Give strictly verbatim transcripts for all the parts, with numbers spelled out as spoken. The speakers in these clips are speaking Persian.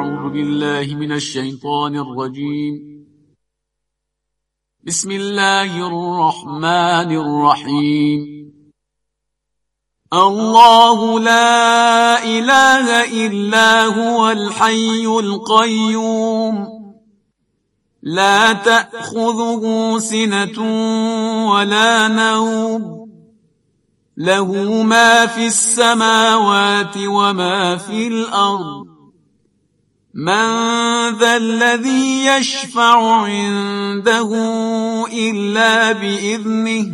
أعوذ بالله من الشيطان الرجيم. بسم الله الرحمن الرحيم. الله لا إله إلا هو الحي القيوم لا تأخذه سنة ولا نوم له ما في السماوات وما في الأرض من ذا الذي يشفع عنده إلا بإذنه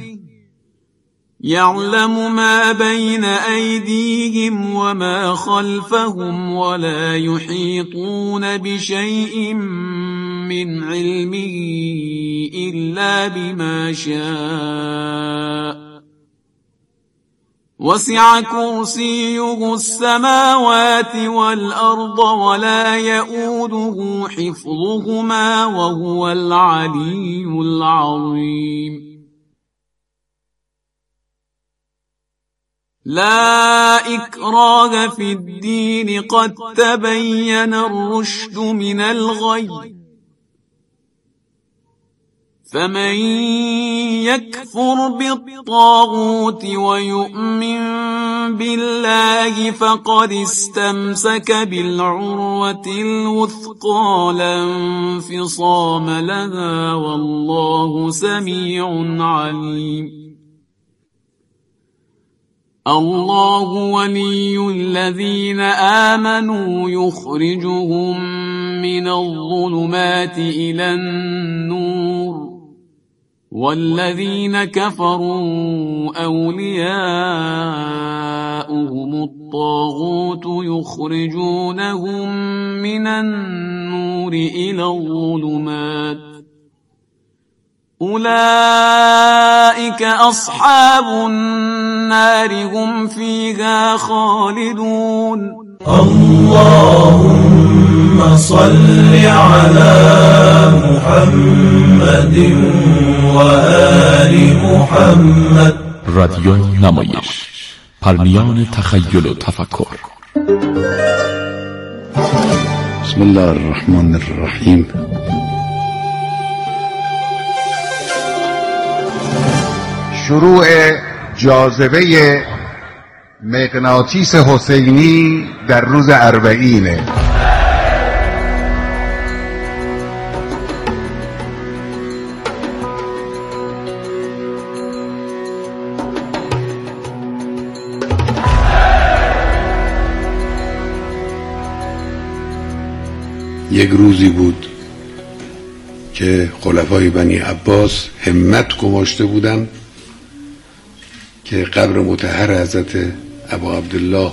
يعلم ما بين أيديهم وما خلفهم ولا يحيطون بشيء من علمه إلا بما شاء وسع كرسيه السماوات والأرض ولا يؤوده حفظهما وهو العلي العظيم. لا إكراه في الدين قد تبين الرشد من الغي فمن يكفر بالطاغوت ويؤمن بالله فقد استمسك بالعروة الوثقى لا انفصام لها والله سميع عليم. الله ولي الذين آمنوا يخرجهم من الظلمات إلى النور والذين كفروا أولياؤهم الطاغوت يخرجونهم من النور إلى الظلمات أولئك أصحاب النار هم فيها خالدون. اللهم صل على محمد وآل محمد. رادیو نمایش، پرمیان تخیل و تفکر. بسم الله الرحمن الرحیم. شروع جاذبه مغناطیس حسینی در روز اربعینه. یک روزی بود که خلفای بنی عباس همت گماشته بودند که قبر مطهر حضرت ابا عبدالله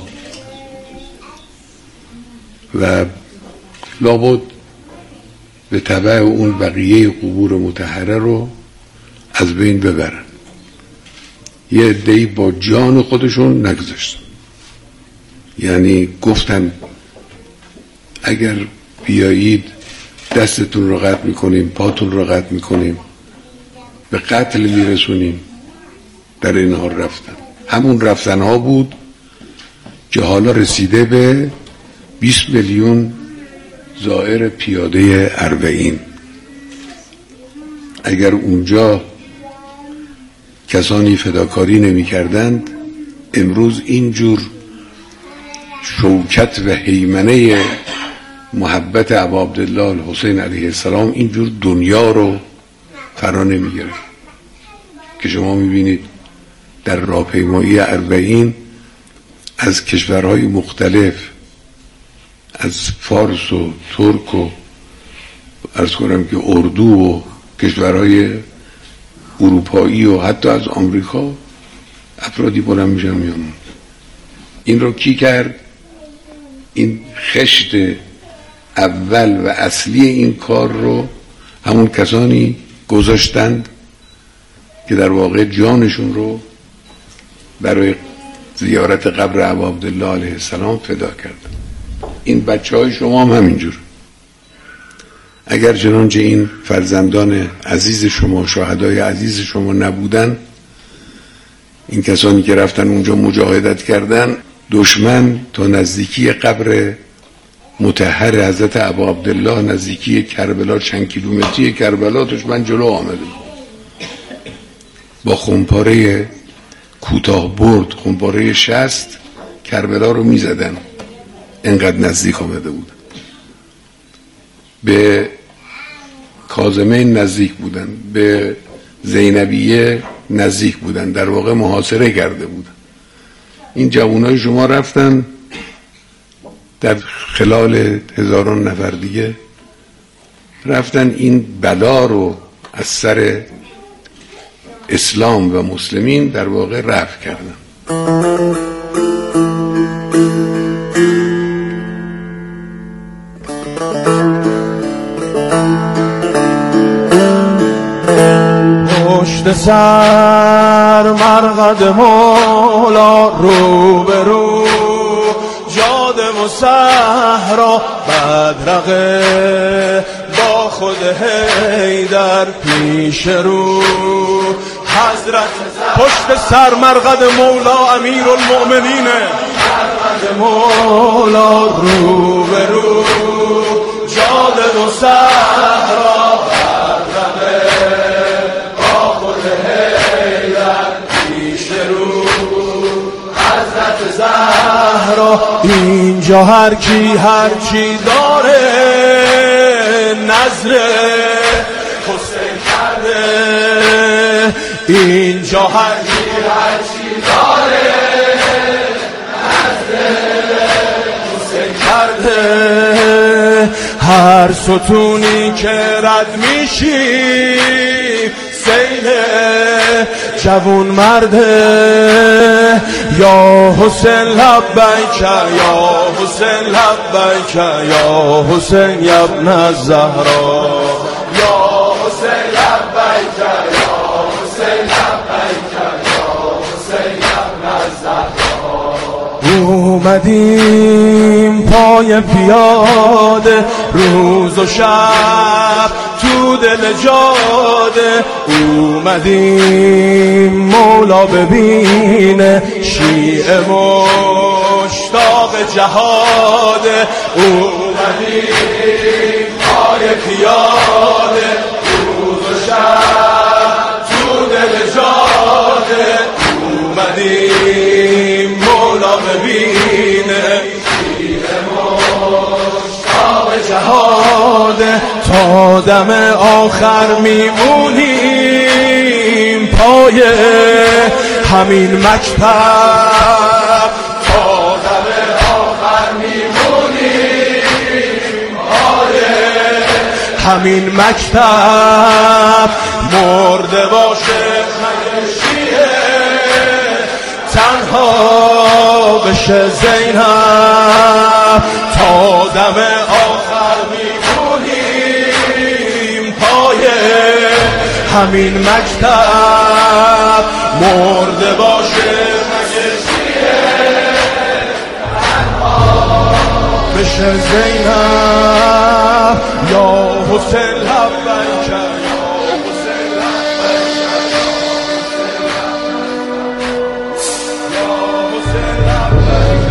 و لابد به تبع اون بقیه قبور مطهره رو از بین ببرن. یه عده‌ای با جان خودشون نگذاشتن، یعنی گفتن اگر بیایید دستتون رو قطع میکنیم، پاتون رو قطع میکنیم، به قتل میرسونیم. در این حال رفتن. همون رفتن ها بود که حالا رسیده به بیست میلیون زائر پیاده اربعین. اگر اونجا کسانی فداکاری نمی کردند، امروز اینجور شوکت و هیمنه محبت ابا عبدالله الحسین علیه السلام اینجور دنیا رو فرا نمی گرفت که شما می بینید در راهپیمایی اربعین از کشورهای مختلف، از فارس و ترک و عرض کنم که اردو و کشورهای اروپایی و حتی از آمریکا افرادی بلند میشن میان. این رو کی کرد؟ این خشت اول و اصلی این کار رو همون کسانی گذاشتند که در واقع جانشون رو برای زیارت قبر ابا عبدالله علیه السلام فدا کردن. این بچه های شما هم همینجور. اگر چنانچه این فرزندان عزیز شما، شهدای عزیز شما نبودن، این کسانی که رفتن اونجا مجاهدت کردن، دشمن تا نزدیکی قبر مطهر حضرت ابا عبدالله نزدیکی کربلا، چند کیلومتری کربلا دشمن جلو آمده بود، با خمپاره کوتاه برد، خمپاره شست کربلا رو می زدن، انقدر نزدیک آمده بود. به کاظمه نزدیک بودن، به زینبیه نزدیک بودن، در واقع محاصره کرده بودن. این جوانای شما رفتن در خلال هزاران نفر دیگه رفتن این بلا رو از سر اسلام و مسلمین در واقع رفع کردن. پشت سر مرقد مولا، رو به رو جاده و صحرا، بدرقه با خود حیدر پیش رو حضرت. پشت سر مرقد مولا امیر المؤمنین، مرقد مولا رو به رو جاده و صحرا، زهرا. اینجا هر کی هر چی داره نظر حسین کرده، اینجا هر کی هر چی داره نظر حسین کرده. هر ستونی که رد میشی سیل جوون مرده، یا حسین لبیک یا حسین لبیک یا حسین ابن الزهرا، یا حسین لبیک یا حسین لبیک یا حسین ابن الزهرا. اومدیم پای پیاده روز و شب تو دل جاده، اومدیم مولا ببینه شیعه مشتاق جهاده. اومدیم پای پیاده روز و شب تو دل جاده، اومدیم مولا ببینه شیعه مشتاق جهاده. تا دم آخر میمونیم پای همین مکتب، تا دم آخر میمونیم پای همین مکتب. مرده باشه خشیه تنها بشه زینب، تا دم آخر میمونیم پای همین مکتب. مرده باشه خشیه تنها بشه زینب، یا حسین لبیک یا حسین لبیک یا حسین لبیک.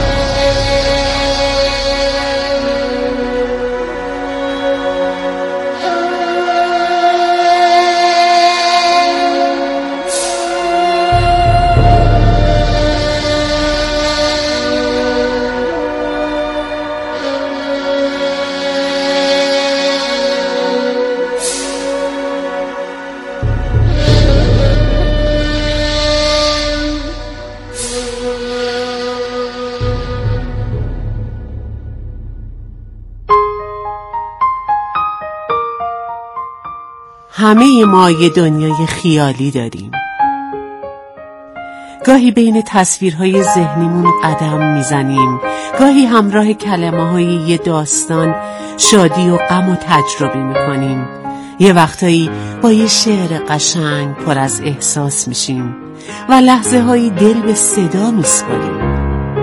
همه ما یه دنیای خیالی داریم. گاهی بین تصویرهای ذهنیمون قدم میزنیم، گاهی همراه کلمه های یه داستان شادی و غم و تجربه میکنیم. یه وقتایی با یه شعر قشنگ پر از احساس میشیم و لحظه هایی دل به صدا میسپاریم.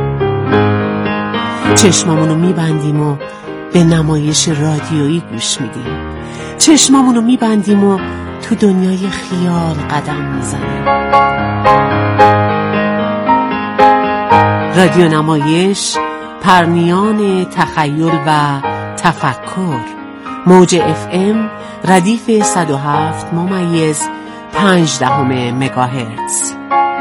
چشمامونو میبندیم و به نمایش رادیویی گوش میدیم، چشمامونو میبندیم و تو دنیای خیال قدم میزنیم. رادیو نمایش پرنیان تخیل و تفکر. موج اف ام ردیف صد و هفت ممیز پنج دهم مگاهرتز.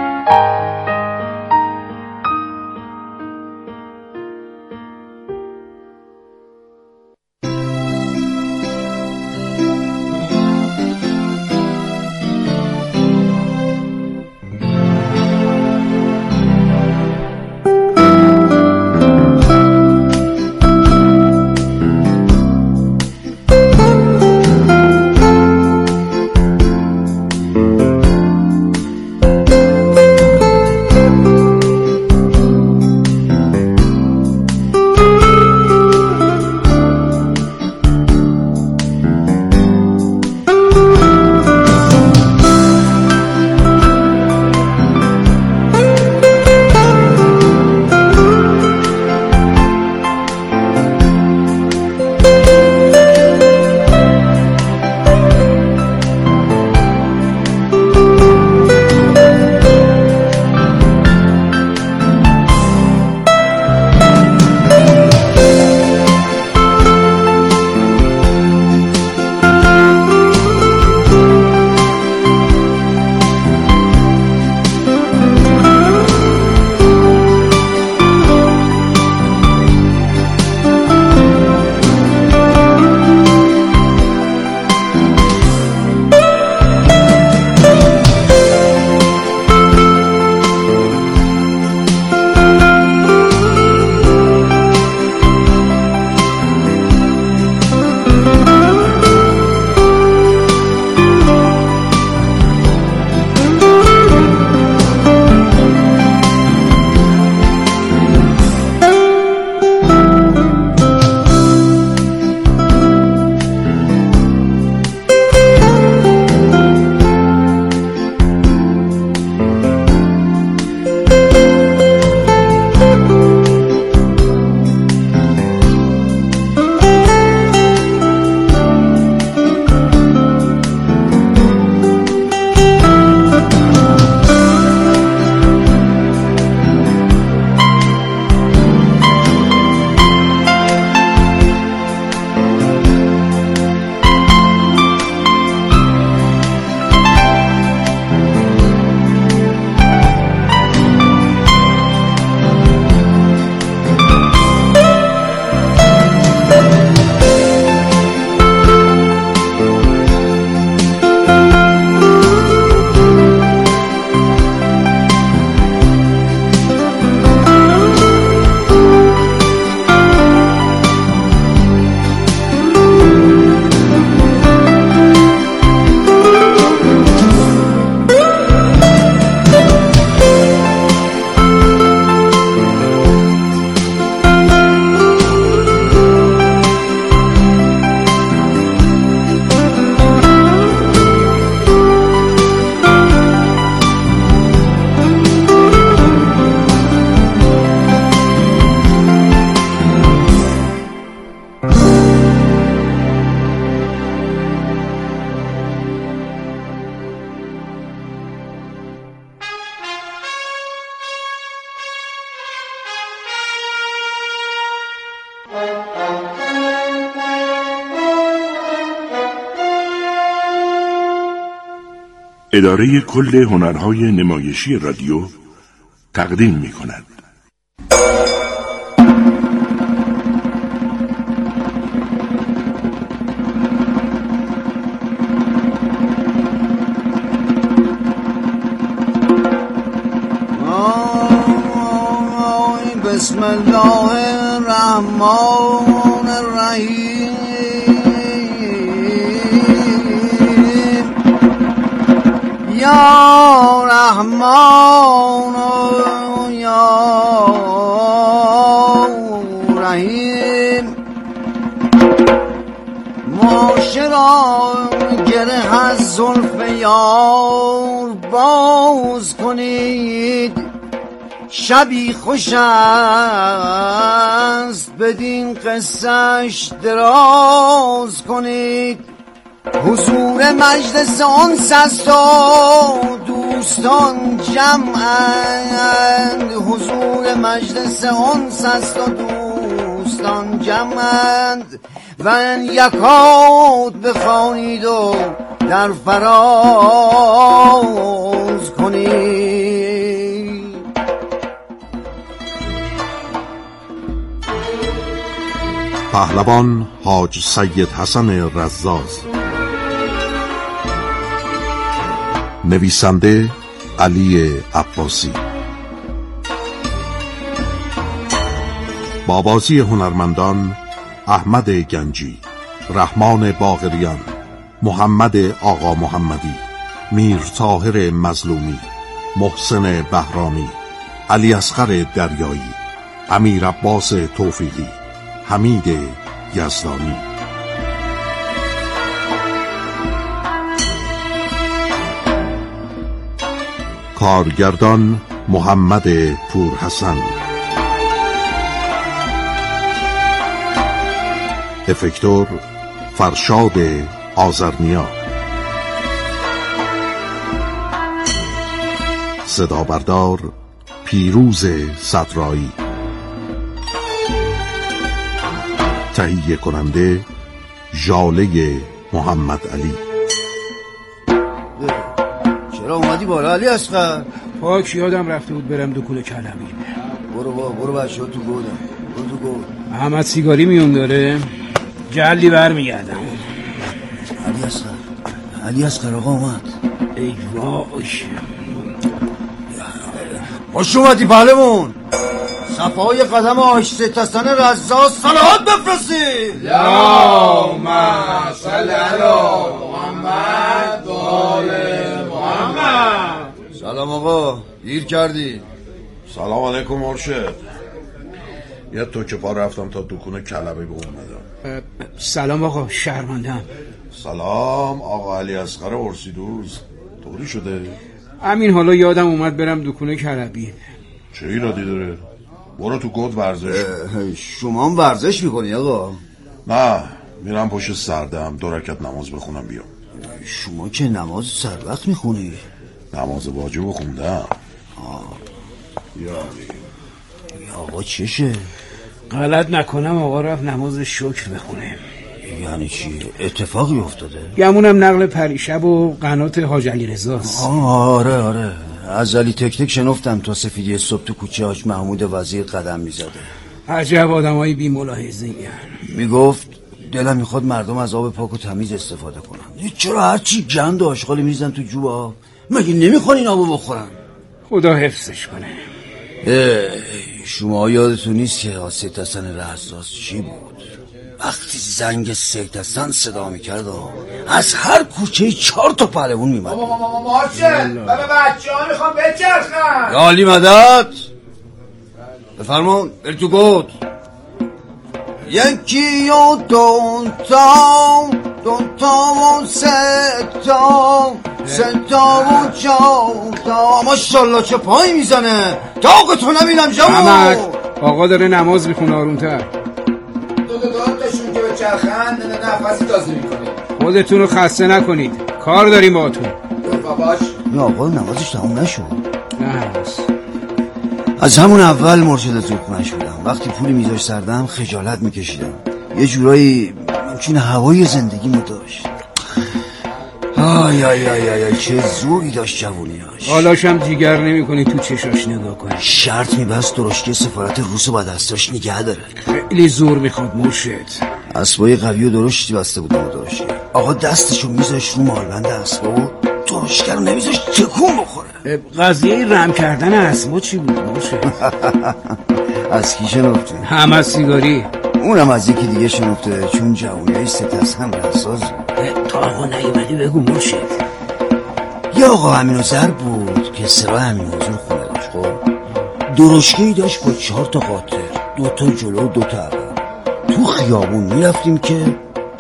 اداره کل هنرهای نمایشی رادیو تقدیم می کند. بسم الله الرحمن الرحیم یا رحمان یا رحیم. معاشران گره از زلف یار باز کنید، شبی خوش است بدین قصهش دراز کنید. حضور مجلس آنس است و دوستان جمعند، حضور مجلس آنس است و دوستان جمعند، و ان یکاد بخوانید و در فراز کنید. پهلوان حاج سید حسن رزاز. نویسنده علی عباسی. با بازی هنرمندان احمد گنجی، رحمان باقریان، محمد آقا محمدی، میر طاهر مظلومی، محسن بهرامی، علی اصغر دریایی، امیر عباس توفیقی، حمید یزدانی. کارگردان محمد پورحسن. افکتور فرشاد آذرنیا. صدا بردار پیروز صدرایی. تهیه کننده ژاله محمد علی. چرا اومدی بالا علی اصغر؟ پاک یادم رفته بود برم دکون کلمی. برو با برو بچه ها تو گودم. برو تو گود. احمد سیگاری میون داره جلی بر میگردم. علی اصغر علی اصغر آقا اومد. ای وای خوش اومدی پهلوان. صفای قدم آج سید حسن رزاز صلوات بفرستی. اللهم صل علی محمد و آل محمد. سلام آقا، دیر کردی. سلام علیکم مرشد. یه تو که پا رفتم تا دکون کلبه به اومدم. سلام آقا، شرمندم. سلام آقا علی اصغر ارسیدوز. طوری شده؟ همین حالا یادم اومد برم دکون کلبی. چه ایرادی داره؟ برو تو گود ورزش. شما هم ورزش میکنی آقا؟ نه، میرم پشت سردم دو رکعت نماز بخونم بیام. شما که نماز سر وقت میخونی؟ نماز واجب خوندم. یعنی آقا چشه؟ غلط نکنم آقا رفت نماز شکر بخونه. یعنی چی؟ اتفاقی افتاده؟ گمونم نقل پریشب و قنات حاج علی رضاست. آره آره از علی تک تک شنفتم تا سفیدی صبح تو کوچه حاج محمود وزیر قدم میزده. عجب آدمایی بی ملاحظه این. میگفت دلم میخواد مردم از آب پاک و تمیز استفاده کنن. چرا هرچی گند و آشغالی میریزن تو جو آب؟ مگه نمیخوان این آبو بخورن؟ خدا حفظش کنه. شما یادتون نیست که سید حسن رزاز چی بود؟ وقتی زنگ سید حسن صدا میکرد از هر کوچه چهار تا پهلوان میمد. ماما ماما مارشل بابا بچه ها میخوام بچرخن. یا علی مدد بفرمون بری تو گود. یکی و دونتا دونتا و ستا ستا و چهارتا. ماشالله چه پای میزنه. داغتو نبینم جوان. آقا داره نماز میخونه آرومتر. دو دو تاشون که بچرخن نفسی تازه میکنید. خودتون رو خسته نکنید، کار داریم باهاتون. باباش نه آقا نمازش تموم نشد. نه هنوز. از همون اول مرشد زوخونش بودم. وقتی پولی میذاش سردم خجالت میکشیدم. یه جورایی ممکنه هوای زندگیمو داشت. آی آی آی آی چه زوری داشت جوونیاش. حالاشم جیگر نمی کنی تو چشاش نگاه کنی. شرط میبست درشکه سفارت روسو با دستاش نگه داره. خیلی زور میخواد مرشد. اسبای قوی و درشتی بسته بودم و درشکه. آقا دستشو میذاش رو مالبند اسبا و درشکه رو نمیذاش تکون بخوره. قضیه رم کردن اسبا چی بود مرشد؟ از کی شنفته؟ هم از سیگاری. اونم از یکی دیگه شنفته چون جوونیای سید حسن رزاز. تا آقا نیومدی بگو مرشد. یه آقا امین و زر بود که سرای امین حضور خونه داشت. خب درشکه‌ای داشت با چهار تا قاطر، دو تا جلو و دو تا عقب. تو خیابون میرفتیم که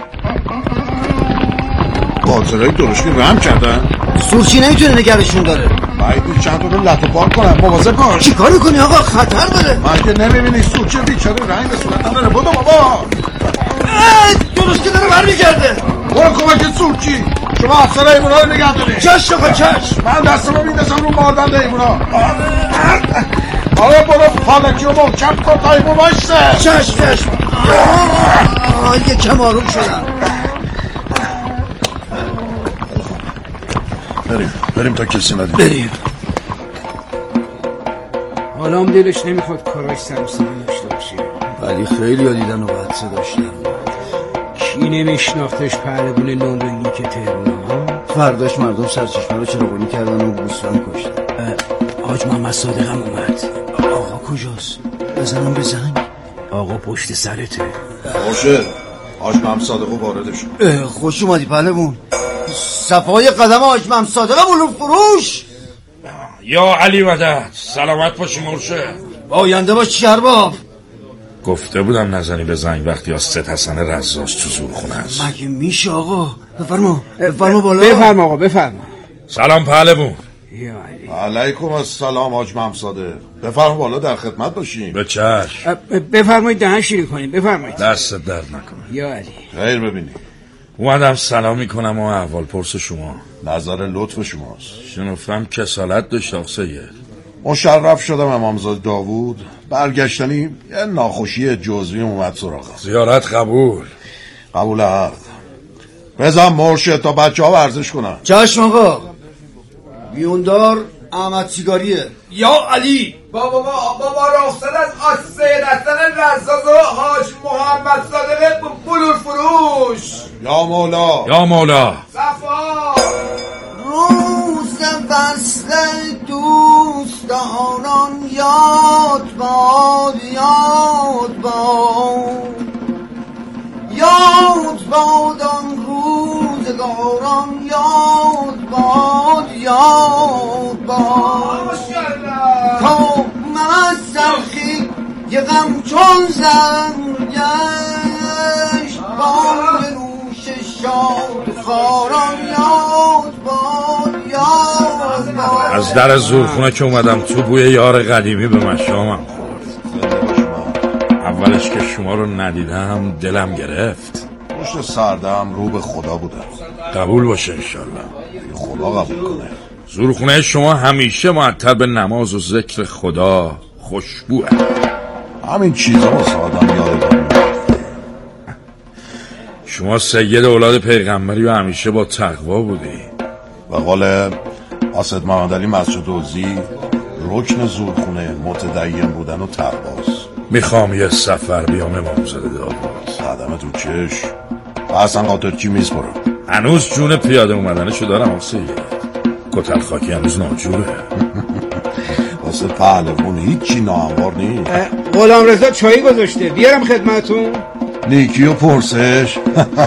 قاطرهای درشکه رم کردن. سورچی نمیتونه نگرشون داره. باید چند تا رو لطو پار کنم. مواظب باش. چی کار میکنی آقا؟ خطر داره. من که نمیبینی سورچه بیچاره رنگ به صورت نداره. بودو بابا درشکه داره برمیگرده. برو کمک سورچی، شما افسر ایمونا رو نگه دارید. چش آقا چش. من دستمو میندازم رو ماردن ایمونا. آره برو پالکی رو محکم کن تا ایمون باشته. چش چش. آه یکم آروم شدم. بریم بریم تا کسی ندیم. بریم. حالا هم دلش نمیخواد کاراش سر و صدا داشته باشه، ولی خیلی ها دیدن و بعد صداش در کی نمیشناختش پهلوان نونرنگی که تهران ها؟ فرداش مردم سرچشمه رو چراغونی کردن و گوسفند کشتن. حاج محمد صادق هم اومد. آقا کجاست؟ بزنم به زنگ. آقا پشت سرته. باشه حاج محمد صادق وارد شد. خوش اومدی پهلوان. صفای قدم حاج محمد صادق بلور فروش. یا علی مدد، سلامت باشی مرشد. آینده باش ارباب. گفته بودم نزنی به زنگ وقتی از سید حسن رزاز تو زورخونه است. مگه میشه آقا؟ بفرما بفرما بالا. بفرما آقا بفرما. سلام پهلوان. یا علی. علیکم السلام حاج محمد صادق. بفرما بالا در خدمت باشیم. به چشم. بفرمایید دهن شیرین کنیم. بفرمایید. دست درد نکنه. یا علی. خیر ببینی. اومدم سلام میکنم و احوال پرس شما. نظر لطف شماست. شنفتم کسالت داشت آقا سید. مشرف شدم امامزاده داوود. برگشتنی یه ناخوشی جزوی اومد سراغم. زیارت قبول. قبول حق. بزن مرشد تا بچه ها ورزش کنن. چشم آقا. بیوندار احمد سیگاریه. یا علی. بابا بابا رخصت از آج سید حسن رزاز و حاج محمد صادق بلور فروش. یا مولا. یا مولا. صفا. روز وصل دوستانان یاد باد یاد باد یاد باد آن روزگاران یاد باد یاد باد تا من از سرخی یه غم چون زن گشت باد نوش شاد خاران یاد باد یاد باد. از در زورخونه که اومدم تو بوی یار قدیمی به مشامم خورد. اولش که شما رو ندیدم دلم گرفت. پشت سردم رو به خدا بودم. قبول باشه انشالله. خدا قبول کنه. زورخونه شما همیشه معطر به نماز و ذکر خدا خوشبوه. همین چیزا واسه آدم یادگار میفته. شما سید اولاد پیغمبری و همیشه با تقوا بودی. به قول اسد محمد علی مسجد عزی رکن زورخونه متدین بودن و تقواست. میخوام یه سفر بیام امامزاده داوود. قدم تو چش اصلا قاطر چی میز برو. هنوز جون پیاده اومدنشو دارم آقا کتل خاکی هنوز ناجوره. واسه پهلوان هیچی ناهموار نیست. غلام رضا چایی گذاشته بیارم خدمتون. نیکی و پرسش.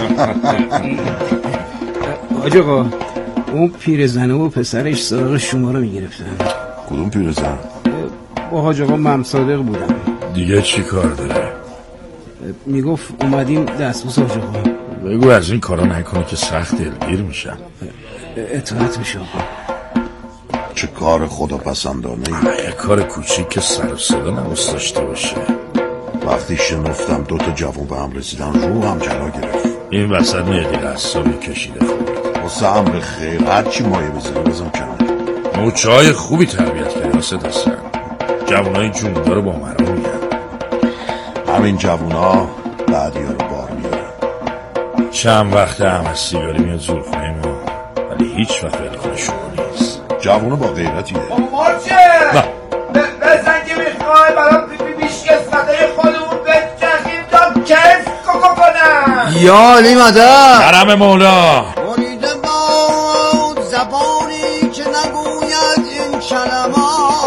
حاج آقا اون پیرزنه و پسرش سراغ شما رو میگرفتن. کدوم پیرزن؟ با حاج آقا محمد صادق بودم. دیگه چی کار داره؟ میگفت اومدیم دستبوس حاج آقا. بگو از این کارا نکنه که سخت دلگیر میشم. اطاعت میشه آقا. چه کار خدا پسندانه ای. یه کار کوچیک که سر و صدا نباست داشته باشه. وقتی شنفتم دوتا جوان به هم رسیدن رو هم جلا گرفت. این وسط مهدی قصابی کشیده خورد. واسه امر خیر هرچی مایه بزنی بزن کنه. نوچه های خوبی تربیت کردی واسه دستن. جوانای جوندار با مرا میگن. همین جوونا بعدی ها رو بار میارن. چند وقت همه سیگاری میاد زورخونه ما ولی هیچ وقت ولکن شما نیست. جوونا با غیرتیه. مرچه بزن که میخواه برام بیش قسمته خودمون بچخیم تا کس ککو کنم. یا علی مدد. کرم مولا. بریده باد زبانی که نگوید این کلمات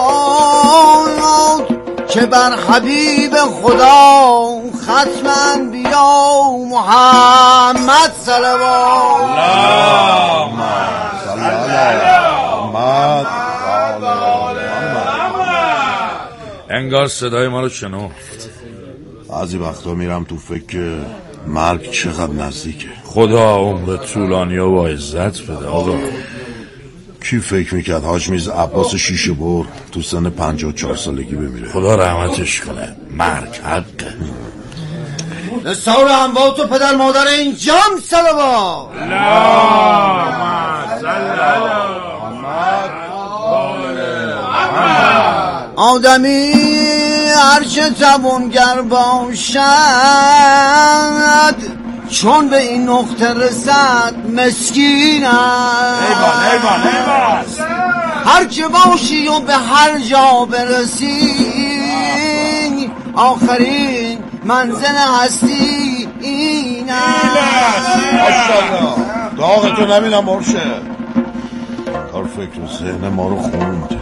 که بر حبیب خدا ختم انبیا محمد صلوات. اللهم صل علی محمد. انگار صدای ما رو شنفت. بعضی وقتا میرم تو فکر که مرگ چقدر نزدیکه. خدا عمر طولانی و با عزت بده آقا. کی فکر میکرد حاج میرزا عباس شیشه بر تو سن پنجاه و چهار سالگی بمیره. خدا رحمتش کنه. مرگ حقه. نثار اموات و پدر مادر اینجام صلوات. آدمی هرچه توانگر باشد چون به این نقطه رسد مسکین است. ایوان ایوان ایوان هر که باشی و به هر جا برسی آخرین منزل هستی این است. ماشاءالله داغتو نبینم مرشد. کار فکر و ذهن ما رو خوند.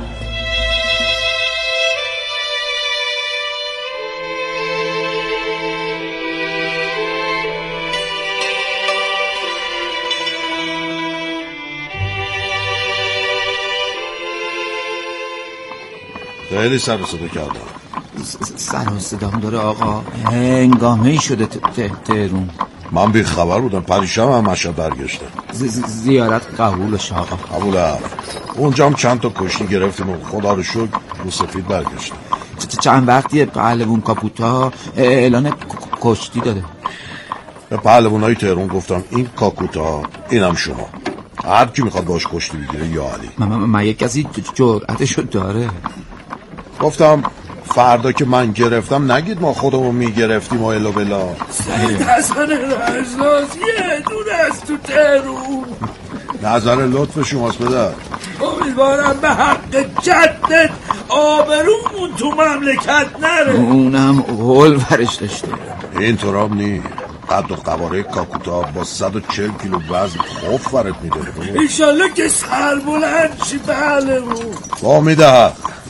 خیلی سر و صدا کردم. سر و صدام داره آقا. هنگامه‌ای شده تهرون. من بی خبر بودم پریشب هم مشهد برگشتم. زیارت قبولش آقا. قبوله. اونجا هم چند تا کشتی گرفتیم و خدا رو شکر رو سفید برگشتم. چند وقتیه پهلوون کاکوتا اعلان کشتی داده. به پهلوانای تهران گفتم این کاکوتا اینم شما، هر کی میخواد باش کشتی بگیره یا علی. من یک کسی جرأتشو داره. گفتم فردا که من گرفتم نگید ما خودمو میگرفتیم و الا بلا. سید حسن رزاز یه دونه از تو تهرون. نظر لطف شماست پدر. امیدوارم به حق جدت آبرومون تو مملکت نره. اونم قول برش داشته. این طورام نی قد و قواره کاکوتا با صد و چل کیلو وزن خوف فرد میداره. ایشالله که سر بلند چی بله بود با میده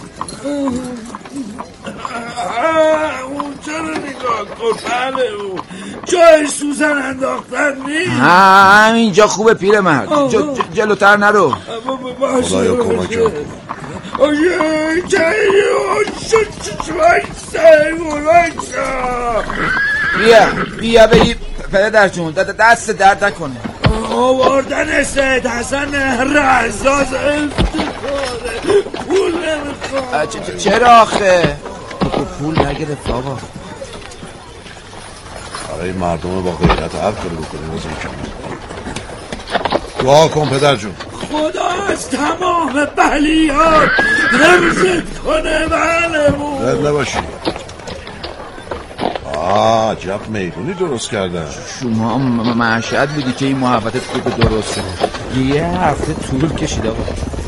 اون چرا نگاه کن بله بود جای سوزن انداختن نیست. همینجا خوبه پیر مرد. جلوتر نرو. خدایا کمکم کن. آیه جایو بیا بیا بگی پدر جون دست درد نکنه. آوردن سید حسن رزاز افتخاره پول نمیخواد. چرا آخه پول نگرفت آقا. برای مردم با غیرت هر کاری بکنه واسه کم. دعا کن پدر جون خدا از تمام بلیات حفظت کنه. بله بود زنده باشی. آه عجب میدونی درست کردن. شما مشهد بودی که این محبت خوب درست شد. یه هفته طول کشید آقا.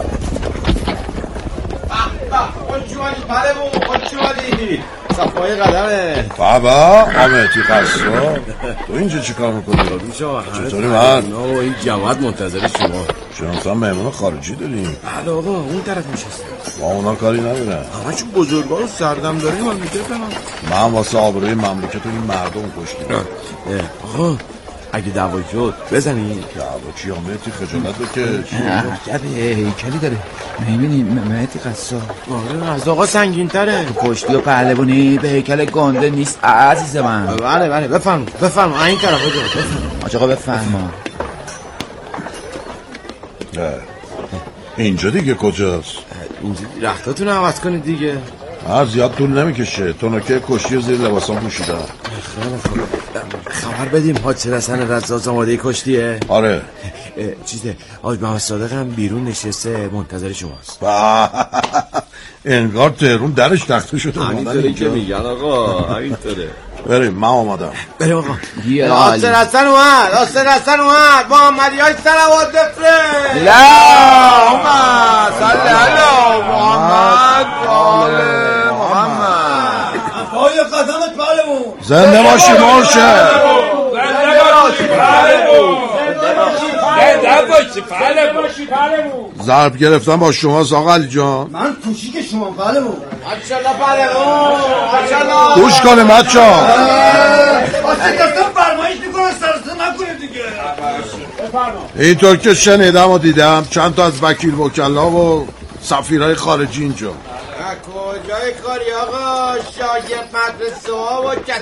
خوشوانی بله بود خوشوانی صفای قدمه بابا آمدی قصر تو اینجا چی کار میکنی؟ چطوری من؟ نه این جواد منتظر شما. شناسا مهمون خارجی داریم. بله آقا اون طرف نشسته. با اونا کاری ندارم. همه چون بزرگوار و سردم داریم مملکت من من واسه آبروی مملکت این مردم کشتیم. آقا اگه دعوایی شد بزنی. دعوا چی آمدی خجالت بکش. عجب هیکلی داره. میبینی مهدی قصار. آره از آقا سنگین تره. کشتی و پهلوانی به هیکل گنده نیست عزیز من. بله بله بفرم بفرم این طرف بفرم. آقا بفرما. اینجا دیگه کجاست؟ رختاتون عوض کنید دیگه. از زیاد طول نمیکشه. تو نکه کشتی زیر لباسان پوشیدم. خبر بدیم حاج حسن رزاز آماده کشتیه. آره چیزه حاج محمد صادق هم بیرون نشسته منتظر شماست. انگار تهرون درش تخته شده. همینطوره که میگن آقا همینطوره. بریم من آمدم. بریم آقا. حاج حسن اومد حاج حسن اومد محمدی های صلوات بفرست. لا محمد صلی علی محمد آل محمد. پای قدمت پهلوون. زنده باشی مرشد. زنده باشی پهلوون. زنده باشی پهلوون. ضرب گرفتم با شما آقا علی جان. من کوچیک شما پهلوون. ماشاءالله پهلوون ماشاءالله. گوش کنه بچه‌ها. واسه دستم فرمایش میکنه سرسه نکنه دیگه. اینطور که شنیدم و دیدم چند تا از وکیل وکلا و سفیرهای خارجی اینجا. کجای کاری آقا شاگرد مدرسه ها و